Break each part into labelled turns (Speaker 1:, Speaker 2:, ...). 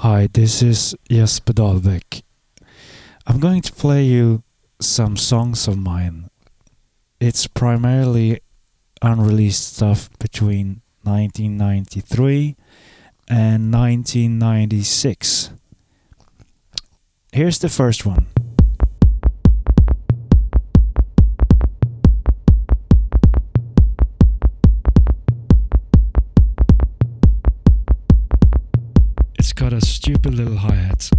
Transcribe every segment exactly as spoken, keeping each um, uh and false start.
Speaker 1: Hi, this is Jesper Dahlbeck. I'm going to play you some songs of mine. It's primarily unreleased stuff between nineteen ninety-three and nineteen ninety-six. Here's the first one. It's got a stupid little hi-hat.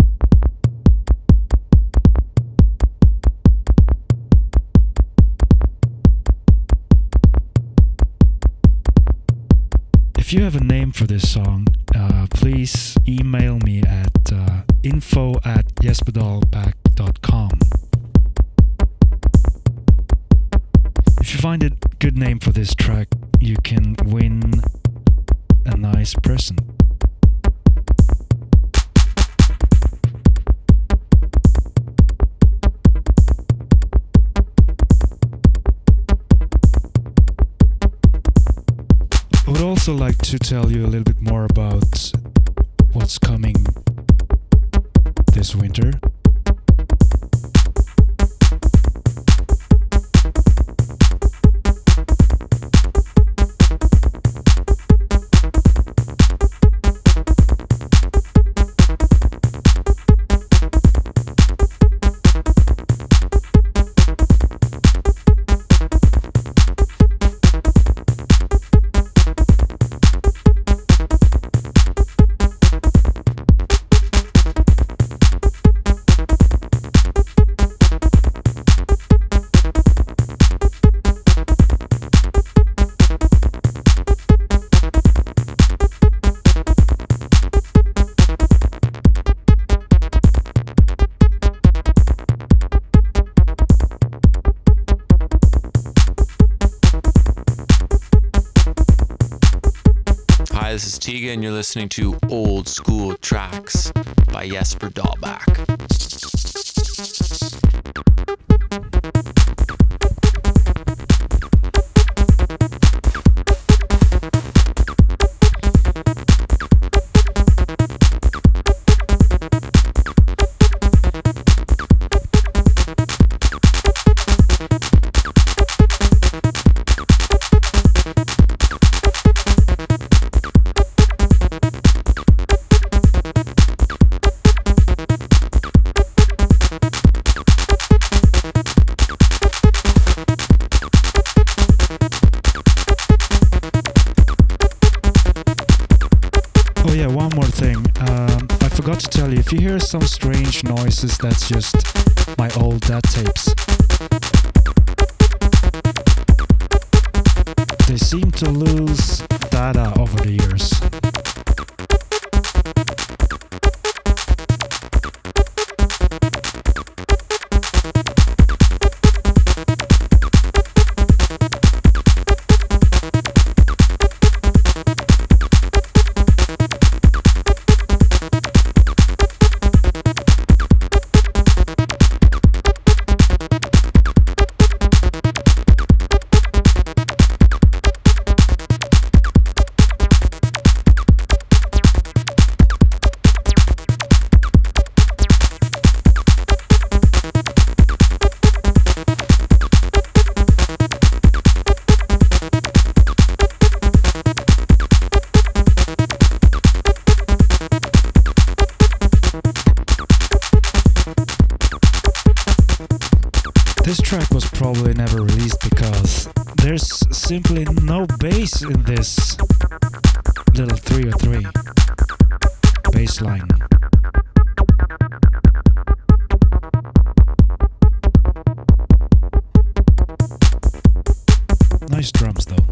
Speaker 1: If you have a name for this song, uh, please email me at uh, info at jesperdalback dot com. If you find a good name for this track, you can win a nice present. I would also like to tell you a little bit more about what's coming this winter.
Speaker 2: This is Tiga, and you're listening to Old School Tracks by Jesper Dahlback. If you hear some strange noises, that's just my old D A T tapes. They seem to lose data over the years. This track was probably never released because there's simply no bass in this little three oh three bass line. Nice drums though.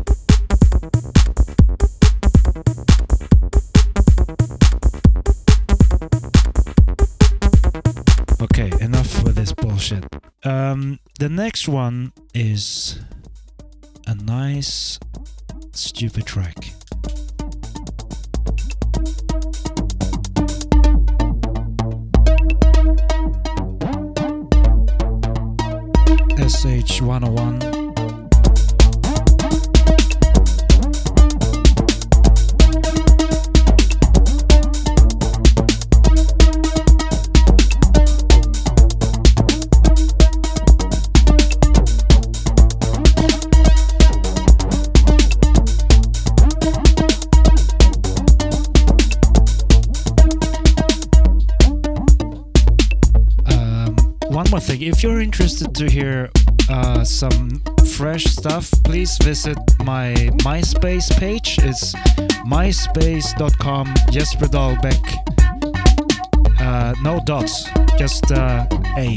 Speaker 2: Okay, enough with this bullshit. Um, the next one is a nice, stupid track. S H one oh one. one more thing. If you're interested to hear uh, some fresh stuff, please visit my MySpace page. It's myspace.com Jesper Dahlbeck. Uh, no dots, just uh, A.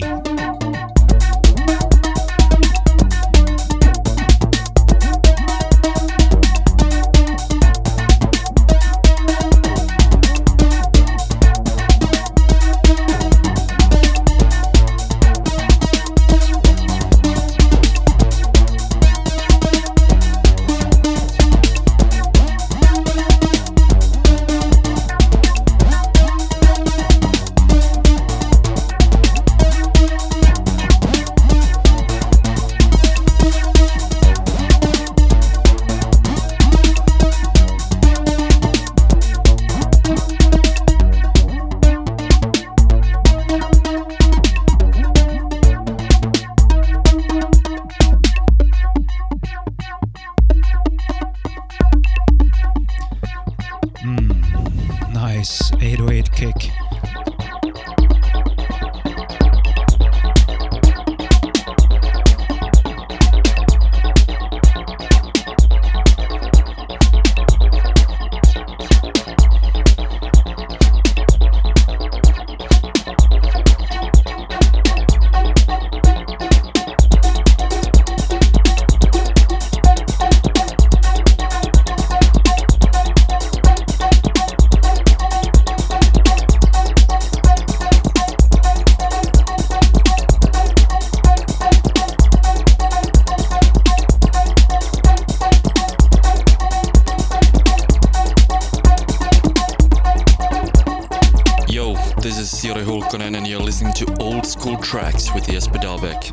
Speaker 2: eight oh eight kick.
Speaker 3: And you're listening to Old School Tracks with Jesper Dahlbeck.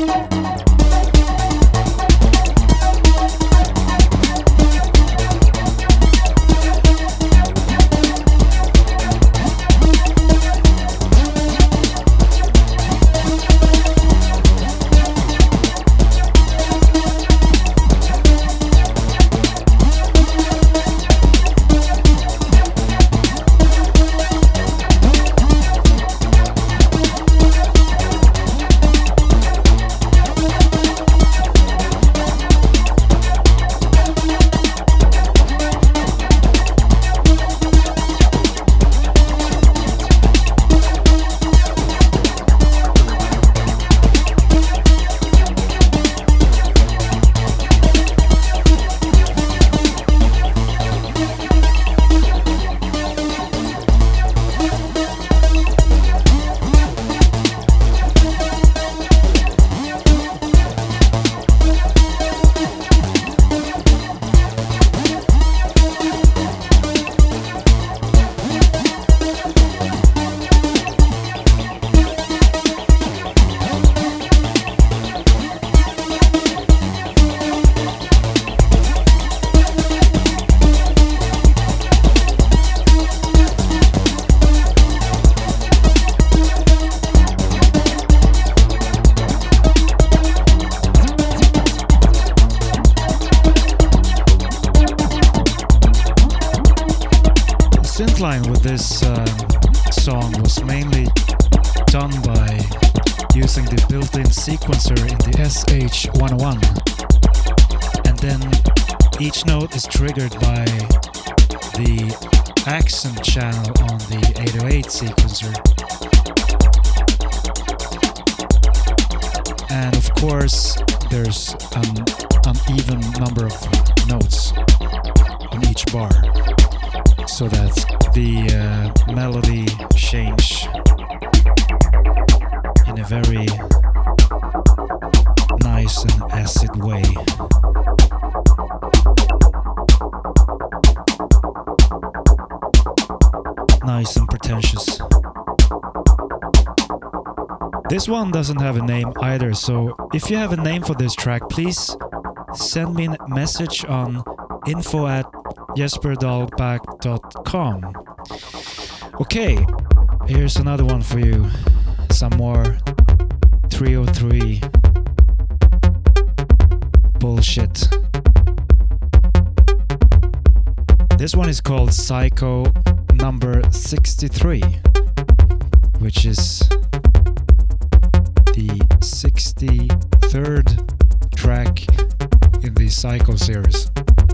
Speaker 2: With this uh, song was mainly done by using the built-in sequencer in the S H one oh one, and then each note is triggered by the accent channel on the eight oh eight sequencer. And of course there's an uneven number of notes on each bar, so that the uh, melody change in a very nice and acid way. Nice and pretentious. This one doesn't have a name either, so if you have a name for this track, please send me a message on info at jesper dahlbeck dot com. Okay, here's another one for you. Some more three oh three bullshit. This one is called Psycho number sixty-three, which is the sixty-third track in the Psycho series.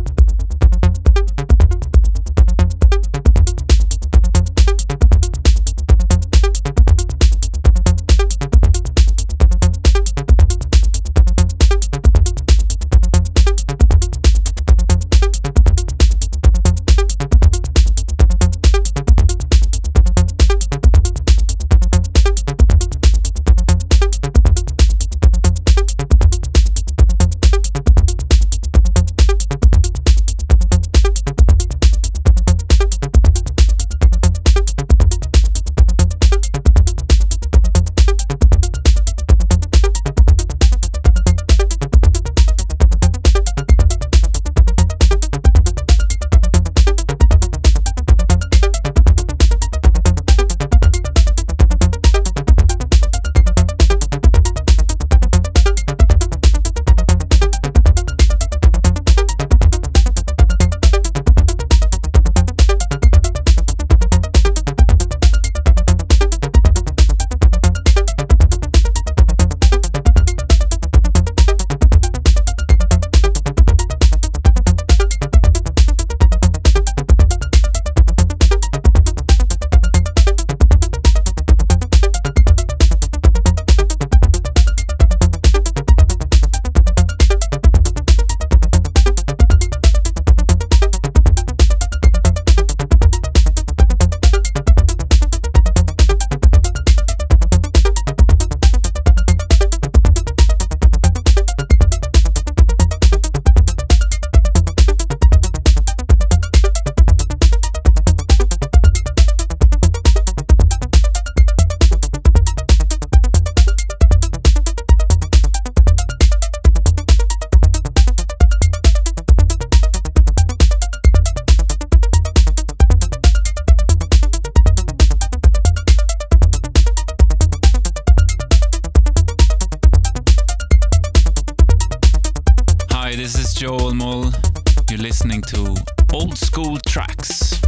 Speaker 3: Joel Mull. You're listening to Old School Tracks.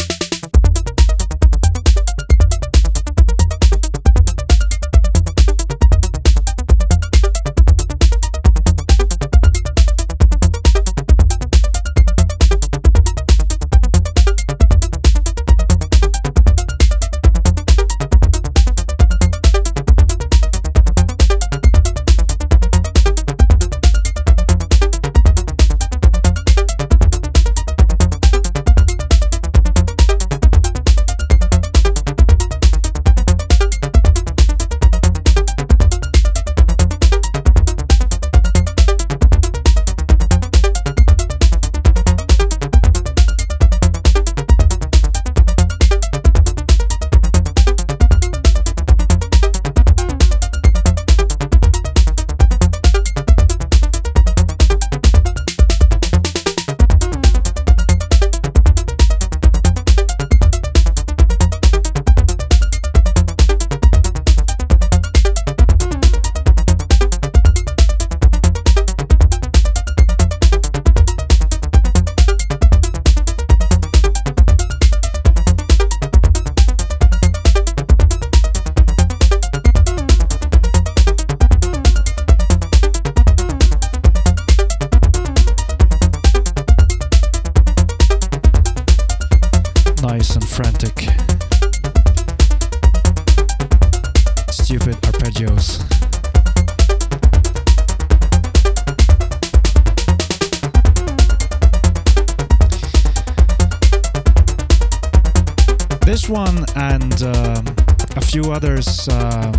Speaker 2: Nice and frantic. Stupid arpeggios. This one and um, a few others um,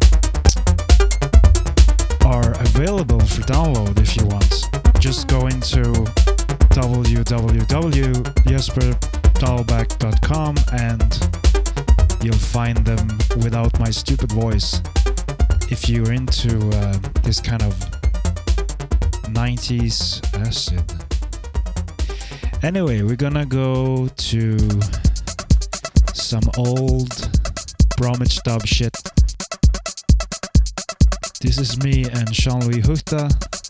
Speaker 2: are available for download if you want. Just go into w w w dot jesper dahlback dot com and you'll find them without my stupid voice. If you're into uh, this kind of nineties acid. Anyway, we're gonna go to some old Bromwich dub shit. This is me and Jean-Louis Huchta.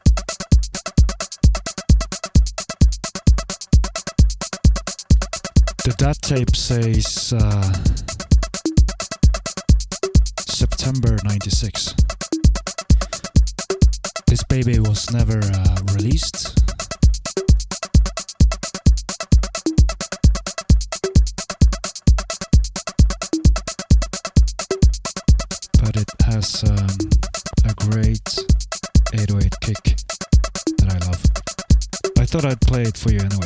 Speaker 2: The dot tape says uh, September ninety-six. Baby was never uh, released. But it has um, a great eight oh eight kick that I love. I thought I'd play it for you anyway.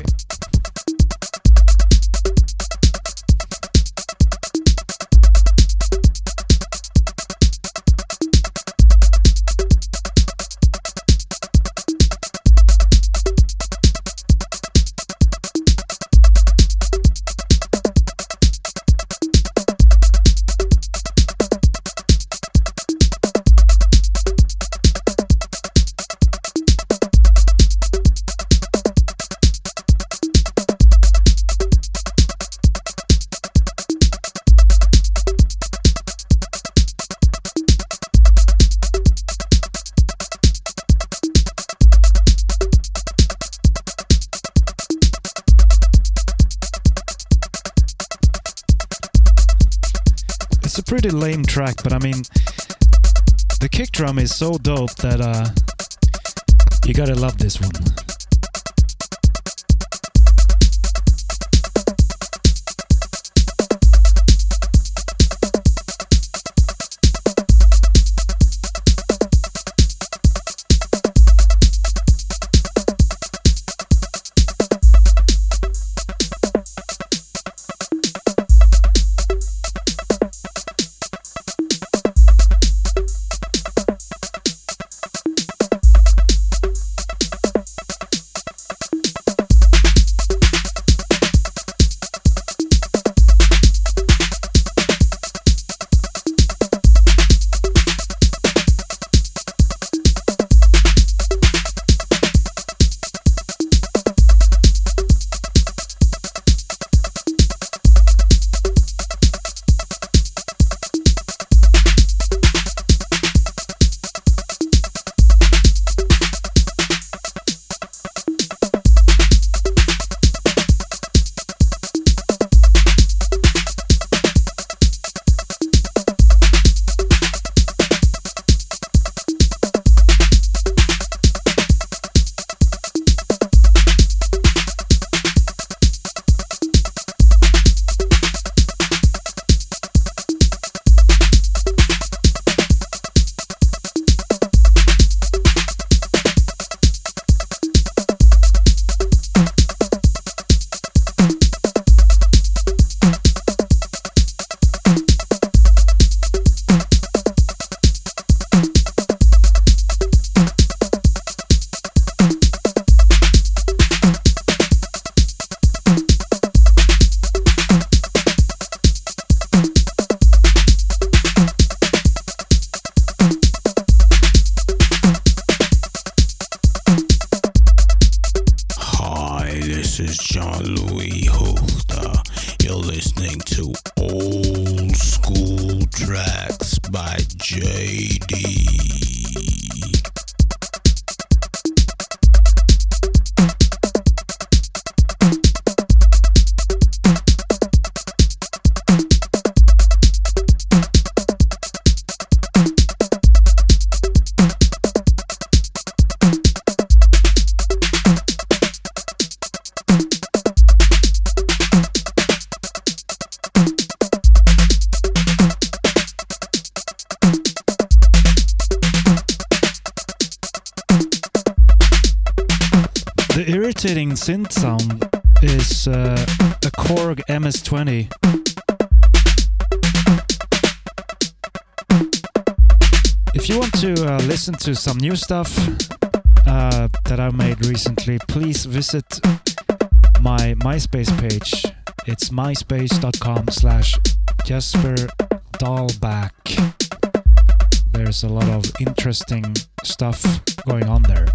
Speaker 2: It's a pretty lame track, but I mean, the kick drum is so dope that uh, you gotta love this one. Irritating synth sound is uh, a Korg M S twenty. If you want to uh, listen to some new stuff uh, that I made recently, please visit my MySpace page. It's myspace.com slash Jesper Dahlback. There's a lot of interesting stuff going on there.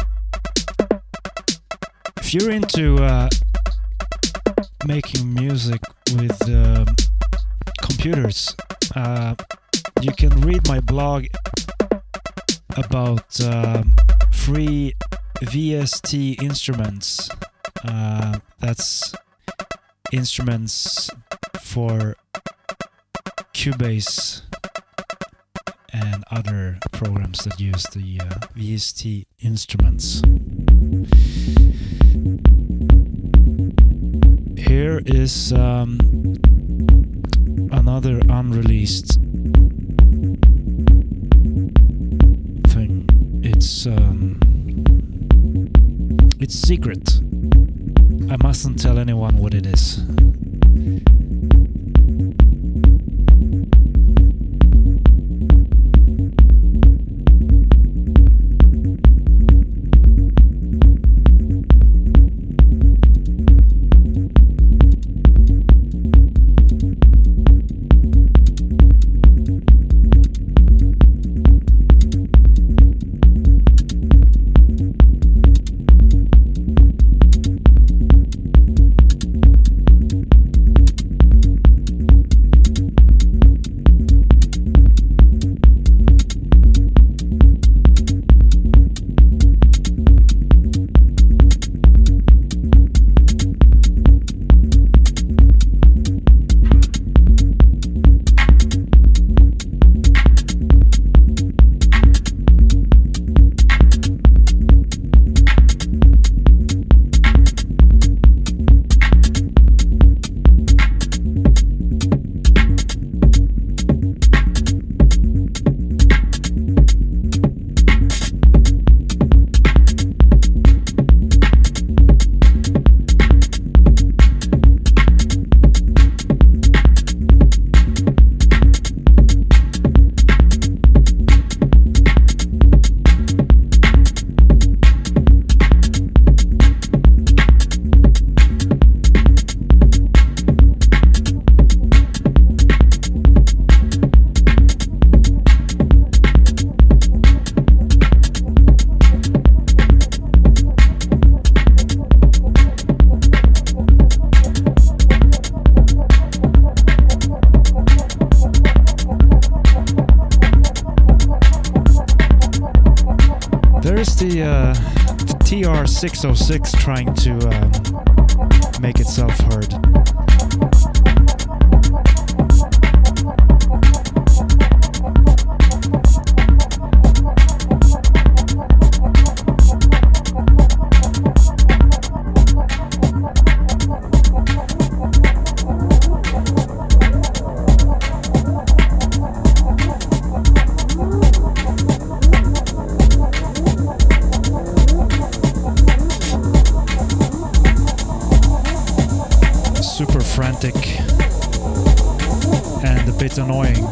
Speaker 2: If you're into uh, making music with uh, computers, uh, you can read my blog about uh, free V S T instruments. Uh, that's instruments for Cubase
Speaker 1: and other programs that use the uh, V S T instruments. Here is um, another unreleased thing. It's um, it's secret. I mustn't tell anyone what it is. The, uh, the T R six oh six trying to um, make itself heard. Frantic and a bit annoying.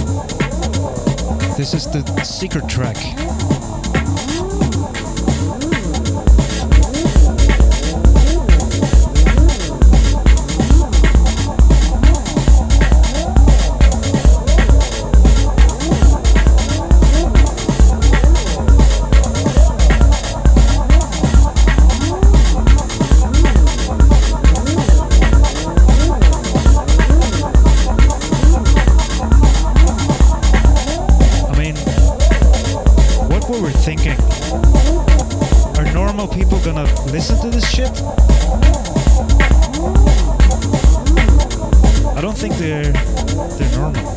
Speaker 1: This is the secret track. Thinking, are normal people gonna listen to this shit? I don't think they're they're normal.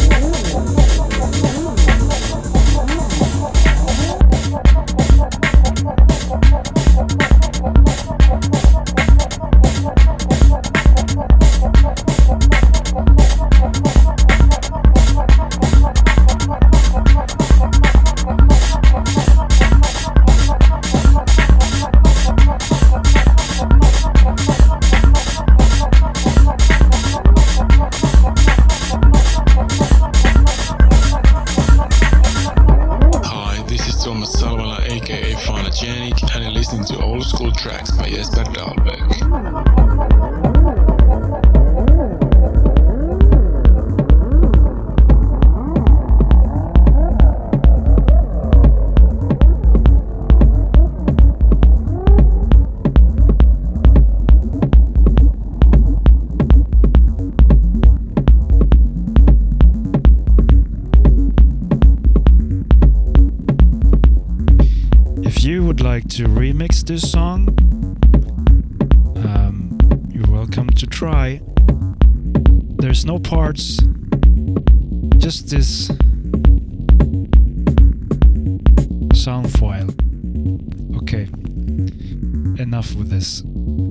Speaker 1: To remix this song, um, you're welcome to try. There's no parts, just this
Speaker 2: sound file. Okay, enough with this.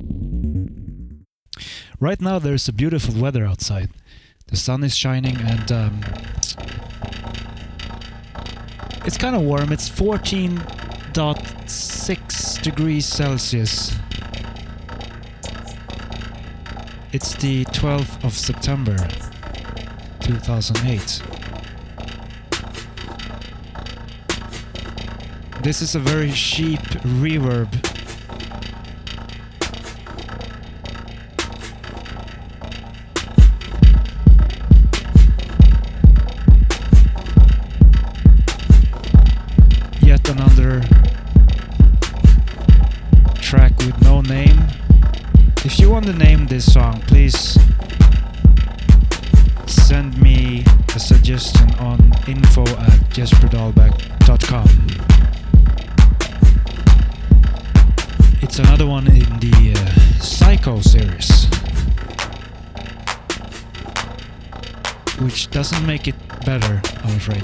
Speaker 2: Right now there's a beautiful weather outside. The sun is shining and um, it's kind of warm. It's fourteen point six degrees Celsius. It's the twelfth of September two thousand eight. This is a very cheap reverb. Yet another track with no name. If you want to name this song, please send me a suggestion on info at jesper dahlback dot com. It's another one in the uh, Psycho series, which doesn't make it better, I'm afraid.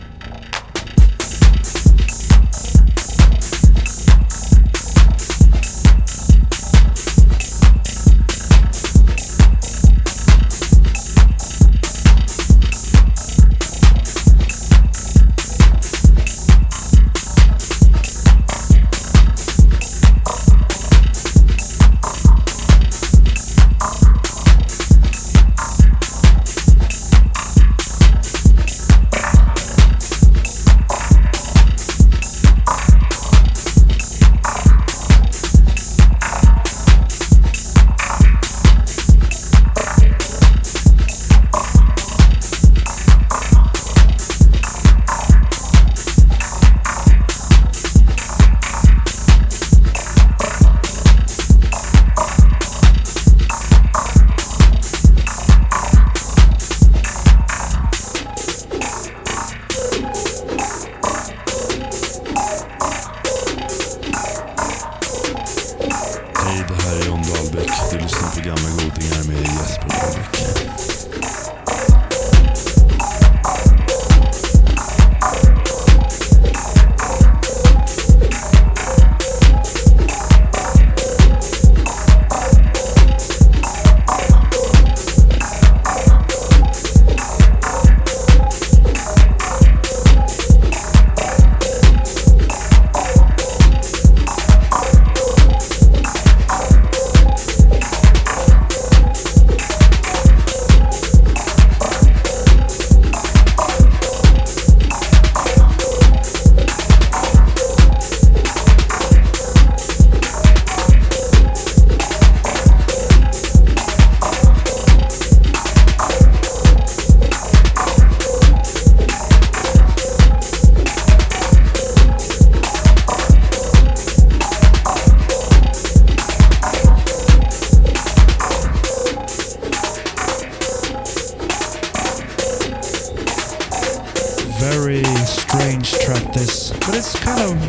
Speaker 2: Very strange track this, but it's kind of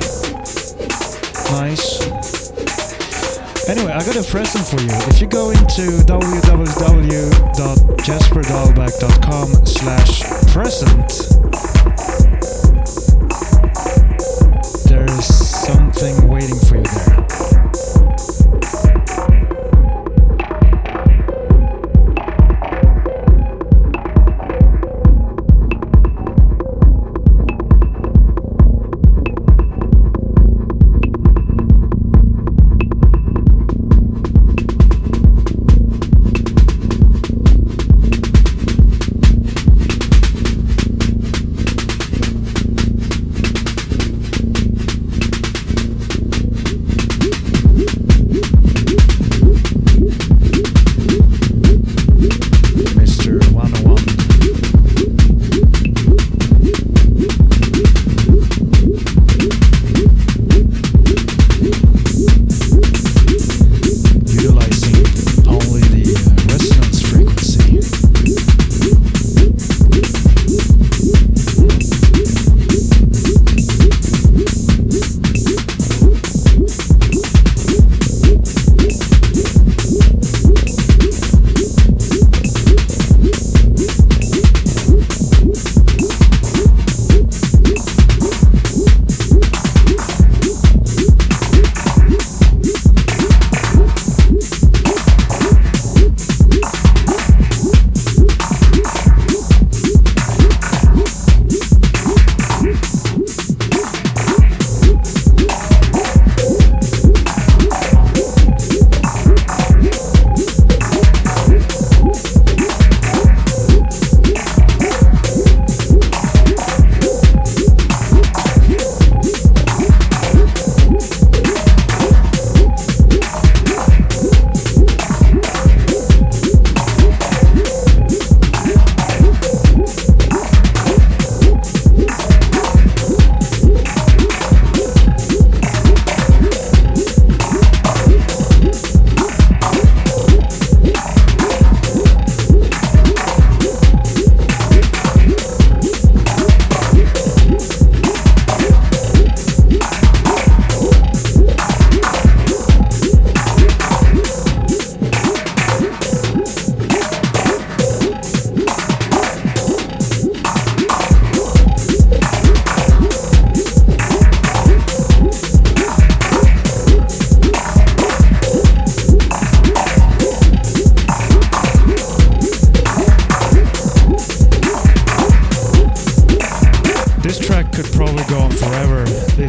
Speaker 2: nice. Anyway, I got a present for you. If you go into w w w dot jesper dahlback dot com slash present, there is something waiting for you there.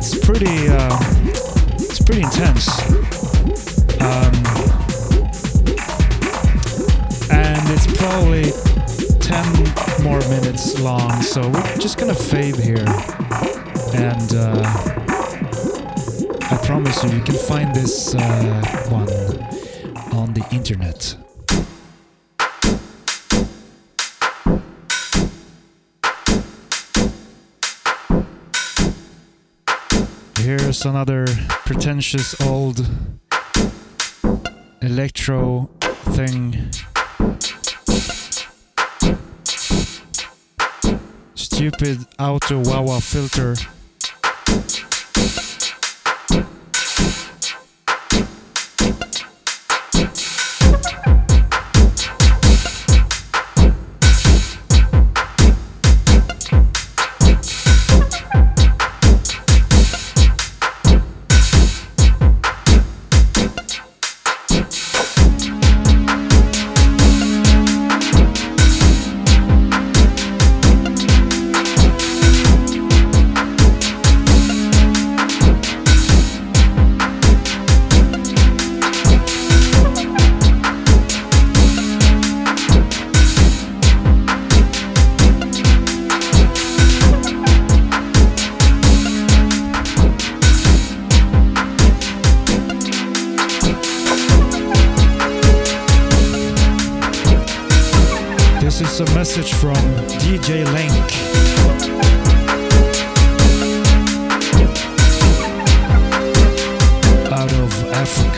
Speaker 2: it's pretty, uh, it's pretty intense. Um, and it's probably ten more minutes long, so we're just gonna fade here. And uh, I promise you, you can find this uh, one on the internet. Here's another pretentious old electro thing. Stupid auto wah-wah filter. This is a message from D J Link. Out of Africa.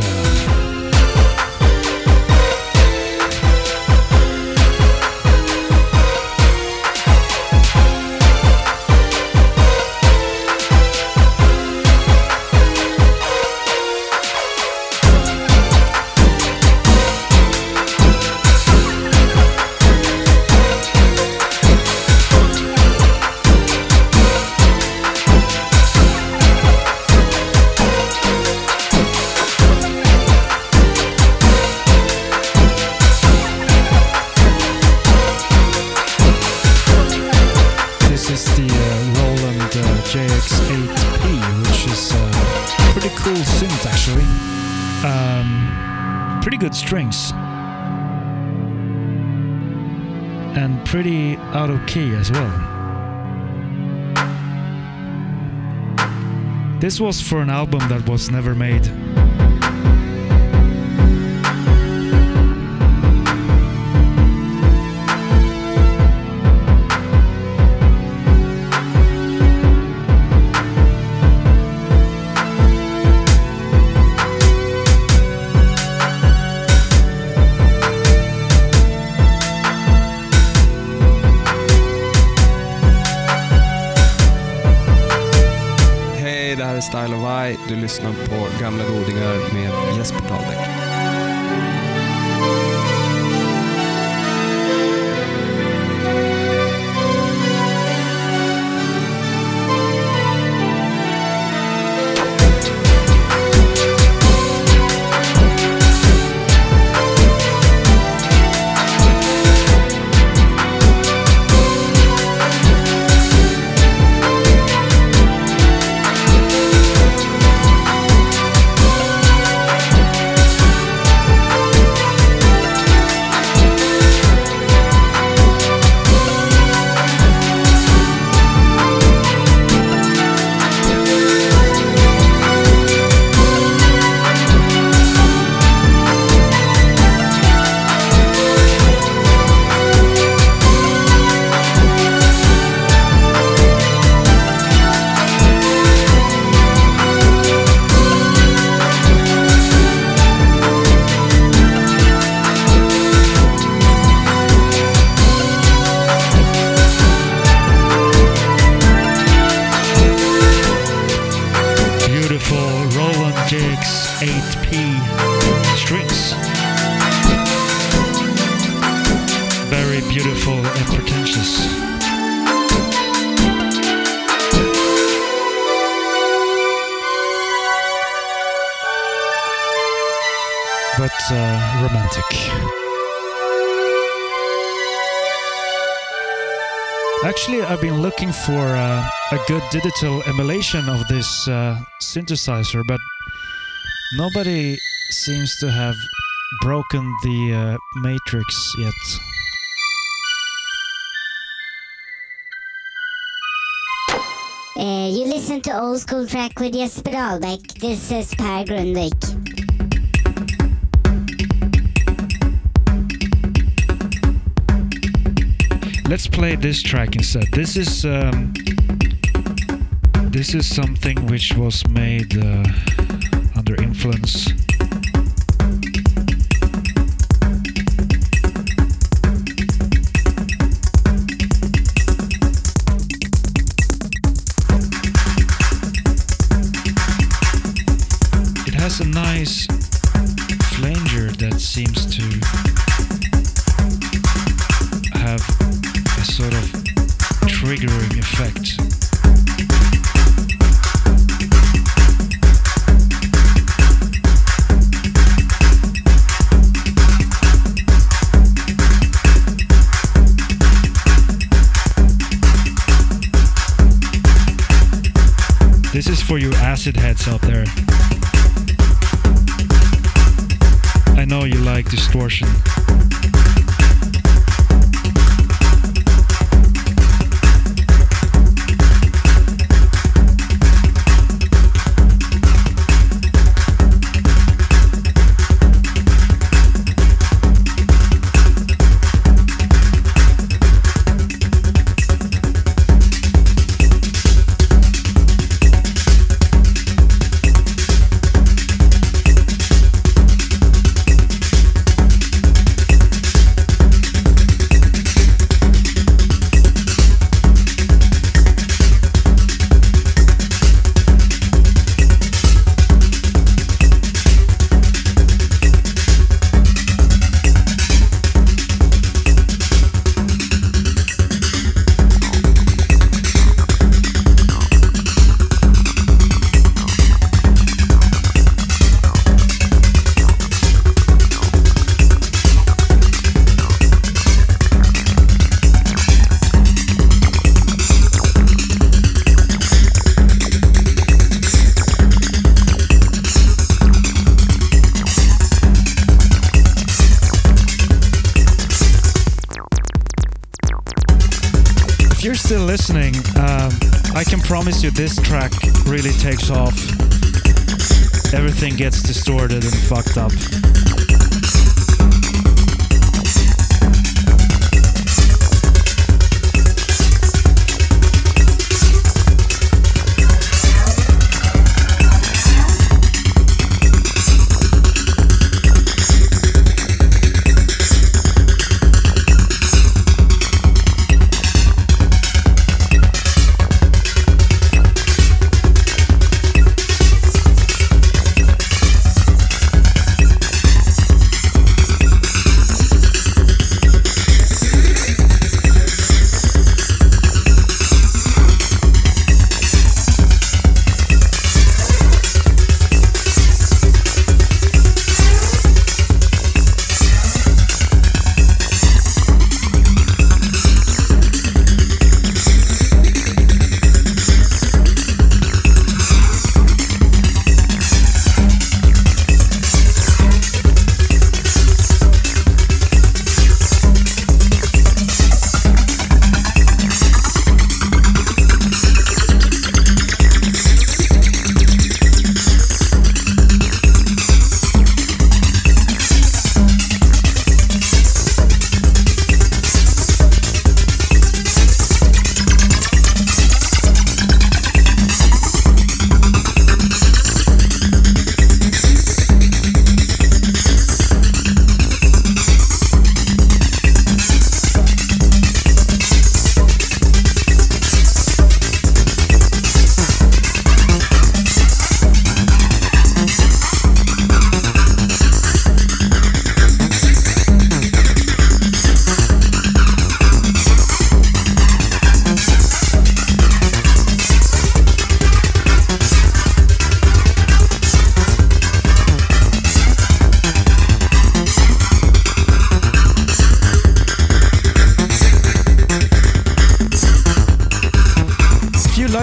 Speaker 2: J X eight P, which is a pretty cool synth actually. Um, pretty good strings. And pretty out of key as well. This was for an album that was never made.
Speaker 4: Style of I. Du lyssnar på Gamla godingar med Jesper Dahlbäck. eight P strings. Very beautiful and pretentious. But uh, romantic.
Speaker 2: Actually, I've been looking for uh, a good digital emulation of this uh, synthesizer, but nobody seems to have broken the uh, matrix yet.
Speaker 5: Uh, you listen to Old School Track with Jesper Dahlbeck. This is Per Grundvik.
Speaker 2: Let's play this track instead. This is um, this is something which was made uh, under influence. It has a nice flanger that seems to have a sort of triggering effect. This is for you acid heads out there. I know you like distortion. Still listening, um, I can promise you this track really takes off. Everything gets distorted and fucked up.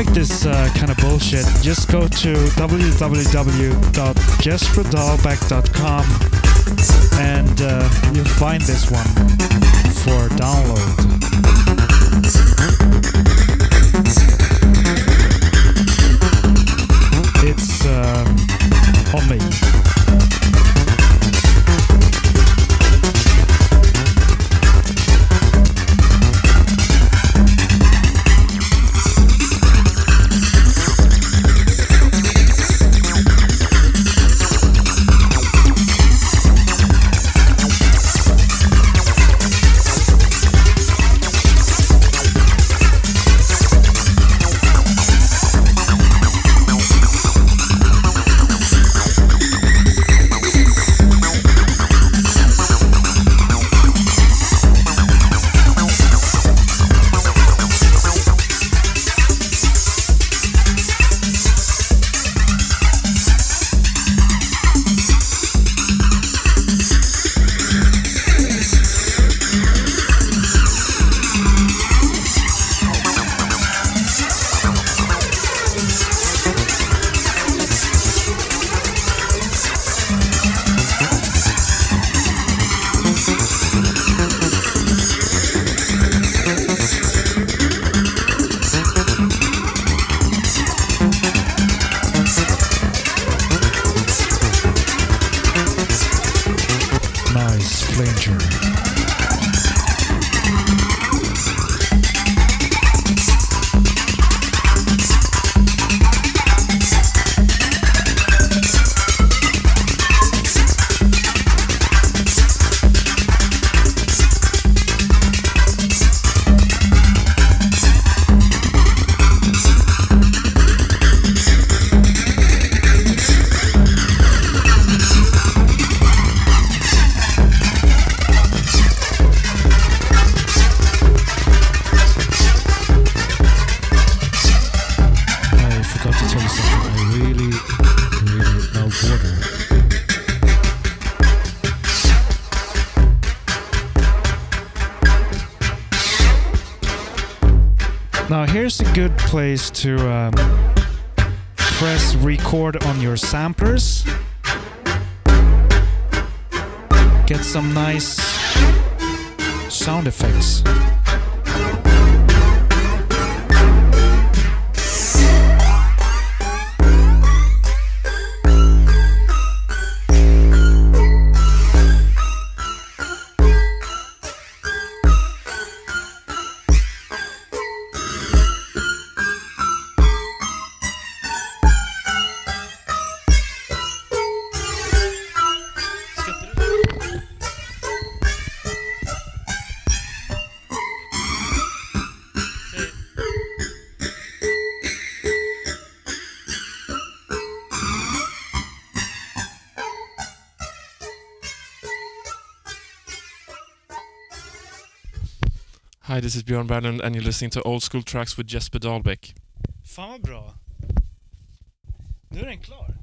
Speaker 2: like this uh, kind of bullshit, just go to w w w dot jesper dahlbeck dot com and uh, you'll find this one for download. It's uh, on me. Now here's a good place to um, press record on your samplers. Get some nice sound effects.
Speaker 6: Hi, this is Björn Berglund and you're listening to Old School Tracks with Jesper Dahlbeck.
Speaker 2: Fan vad bra. Nu är den klar.